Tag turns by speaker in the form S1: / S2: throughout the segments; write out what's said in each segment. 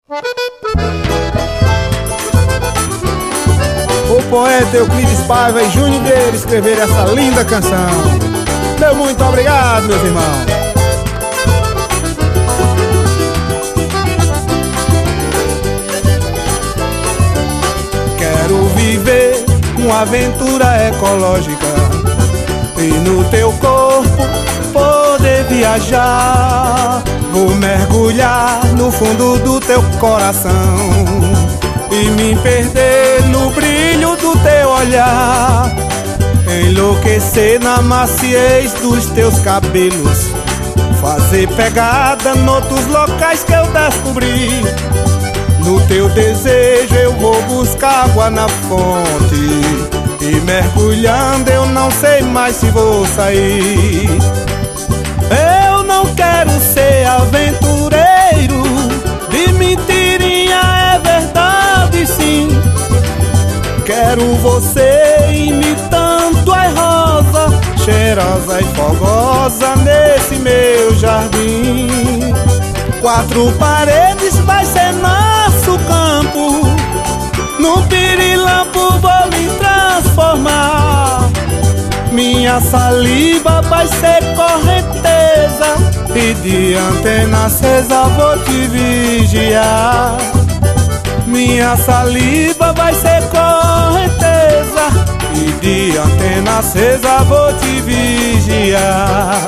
S1: O poeta Euclides Paiva e Júnior Vieira escreveram essa linda canção. Meu muito obrigado, meus irmãos. Quero viver uma aventura ecológica e no teu corpo poder viajar. Vou mergulhar no fundo do teu coração e me perder no brilho do teu olhar, enlouquecer na maciez dos teus cabelos, fazer pegada noutros locais que eu descobri. No teu desejo eu vou buscar água na fonte e mergulhando eu não sei mais se vou sair. Eu não quero ser aventureiro, de mentirinha é verdade sim. Quero você imitando a rosa, cheirosa e fogosa nesse meu jardim. Quatro paredes vai ser nosso campo, no pirilampo vou me transformar. Minha saliva vai ser correnteza e de antena acesa vou te vigiar. Minha saliva vai ser correnteza e de antena acesa vou te vigiar.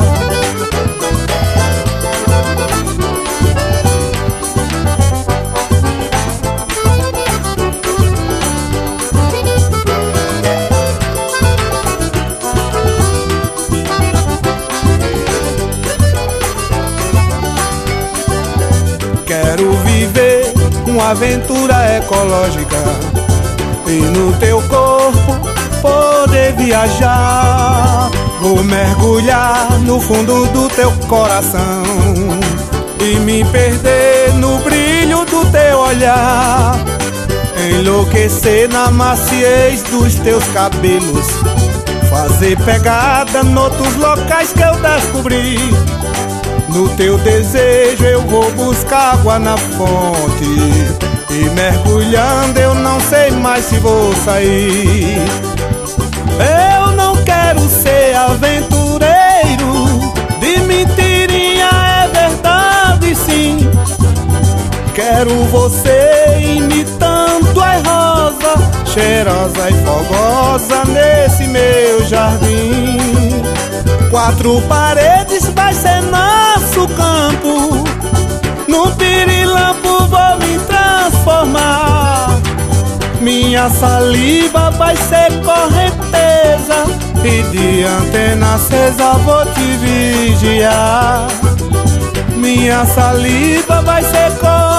S1: Quero viver uma aventura ecológica e no teu corpo poder viajar. Vou mergulhar no fundo do teu coração e me perder no brilho do teu olhar, enlouquecer na maciez dos teus cabelos, fazer pegada noutros locais que eu descobri. No teu desejo eu vou buscar água na fonte e mergulhando eu não sei mais se vou sair. Eu não quero ser aventureiro, de mentirinha é verdade sim. Quero você imitando a rosa, cheirosa e fogosa nesse meu jardim. Quatro paredes vai ser nosso campo, no pirilampo vou me transformar. Minha saliva vai ser correnteza e de antena acesa vou te vigiar. Minha saliva vai ser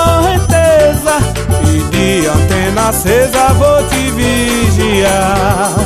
S1: correnteza e de antena acesa vou te vigiar.